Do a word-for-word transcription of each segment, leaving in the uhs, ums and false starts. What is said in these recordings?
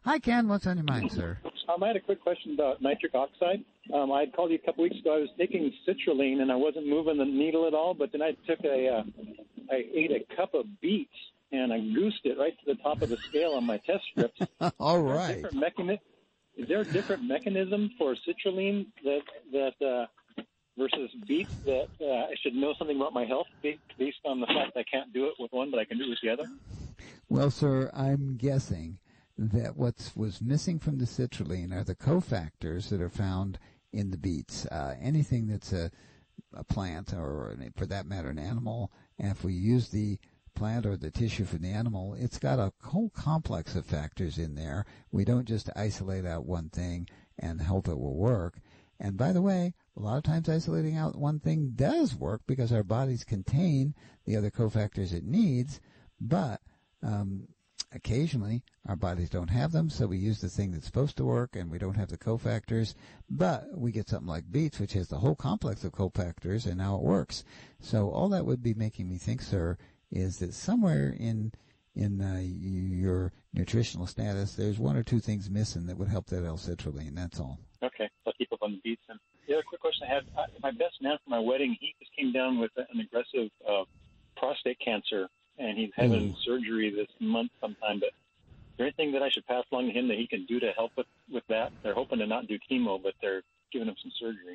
Hi, Ken. What's on your mind, sir? Um, I had a quick question about nitric oxide. Um, I had called you a couple weeks ago. I was taking citrulline, and I wasn't moving the needle at all, but then I took a, uh, I ate a cup of beets, and I goosed it right to the top of the scale on my test strips. All right. Is there a different mechani- Is there a different mechanism for citrulline that, that uh, versus beets that uh, I should know something about my health based on the fact I can't do it with one, but I can do it with the other? Well, sir, I'm guessing that what was missing from the citrulline are the cofactors that are found in the beets. Uh, anything that's a, a plant, or for that matter, an animal, and if we use the plant or the tissue from the animal, it's got a whole complex of factors in there. We don't just isolate out one thing and hope it will work. And by the way, a lot of times isolating out one thing does work because our bodies contain the other cofactors it needs, but um, occasionally our bodies don't have them, so we use the thing that's supposed to work and we don't have the cofactors, but we get something like beets, which has the whole complex of cofactors, and now it works. So all that would be making me think, sir, is that somewhere in in uh, your nutritional status, there's one or two things missing that would help that L-citrulline. That's all. Okay, I'll keep up on the beets. And the other quick question I had, uh, my best man for my wedding, he just came down with an aggressive uh, prostate cancer, and he's having mm. surgery this month sometime. But is there anything that I should pass along to him that he can do to help with, with that? They're hoping to not do chemo, but they're giving him some surgery.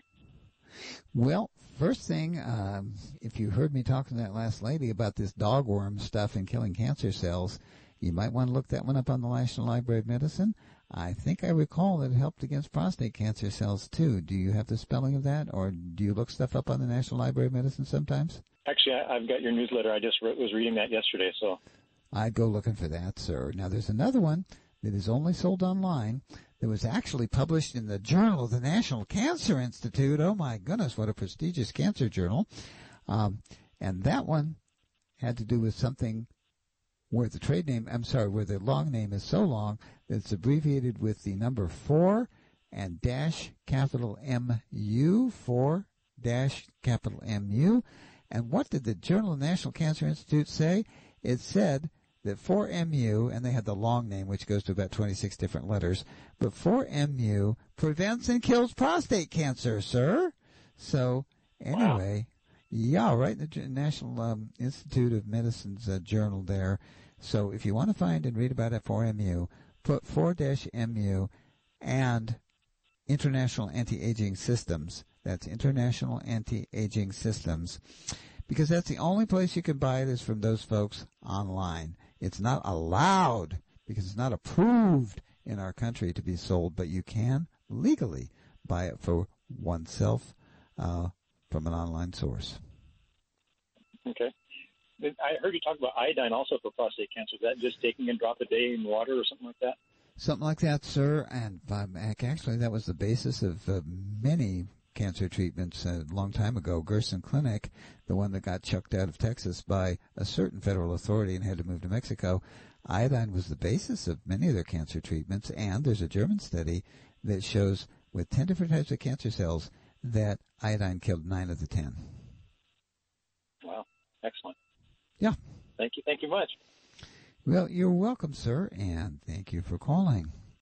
Well, first thing, um, if you heard me talking to that last lady about this dogworm stuff and killing cancer cells, you might want to look that one up on the National Library of Medicine. I think I recall that it helped against prostate cancer cells, too. Do you have the spelling of that, or do you look stuff up on the National Library of Medicine sometimes? Actually, I, I've got your newsletter. I just re- was reading that yesterday, so. I'd go looking for that, sir. Now, there's another one that is only sold online that was actually published in the Journal of the National Cancer Institute. Oh, my goodness, what a prestigious cancer journal. Um, and that one had to do with something where the trade name, I'm sorry, where the long name is so long that it's abbreviated with the number four and dash capital M U, four dash capital M U. And what did the Journal of the National Cancer Institute say? It said that four M U, and they had the long name, which goes to about twenty-six different letters, but four M U prevents and kills prostate cancer, sir. So, anyway, wow. yeah, right in the National um, Institute of Medicine's uh, journal there. So, if you want to find and read about it, four M U, put four M U and International Anti-Aging Systems. That's International Anti-Aging Systems. Because that's the only place you can buy it is from those folks online. It's not allowed because it's not approved in our country to be sold, but you can legally buy it for oneself uh, from an online source. Okay. I heard you talk about iodine also for prostate cancer. Is that just taking a drop a day in water or something like that? Something like that, sir. And um, actually, that was the basis of uh, many cancer treatments a long time ago. Gerson Clinic, the one that got chucked out of Texas by a certain federal authority and had to move to Mexico, iodine was the basis of many of their cancer treatments. And there's a German study that shows with ten different types of cancer cells that iodine killed nine of the ten. Wow. Excellent. Yeah. Thank you. Thank you much. Well, you're welcome, sir, and thank you for calling.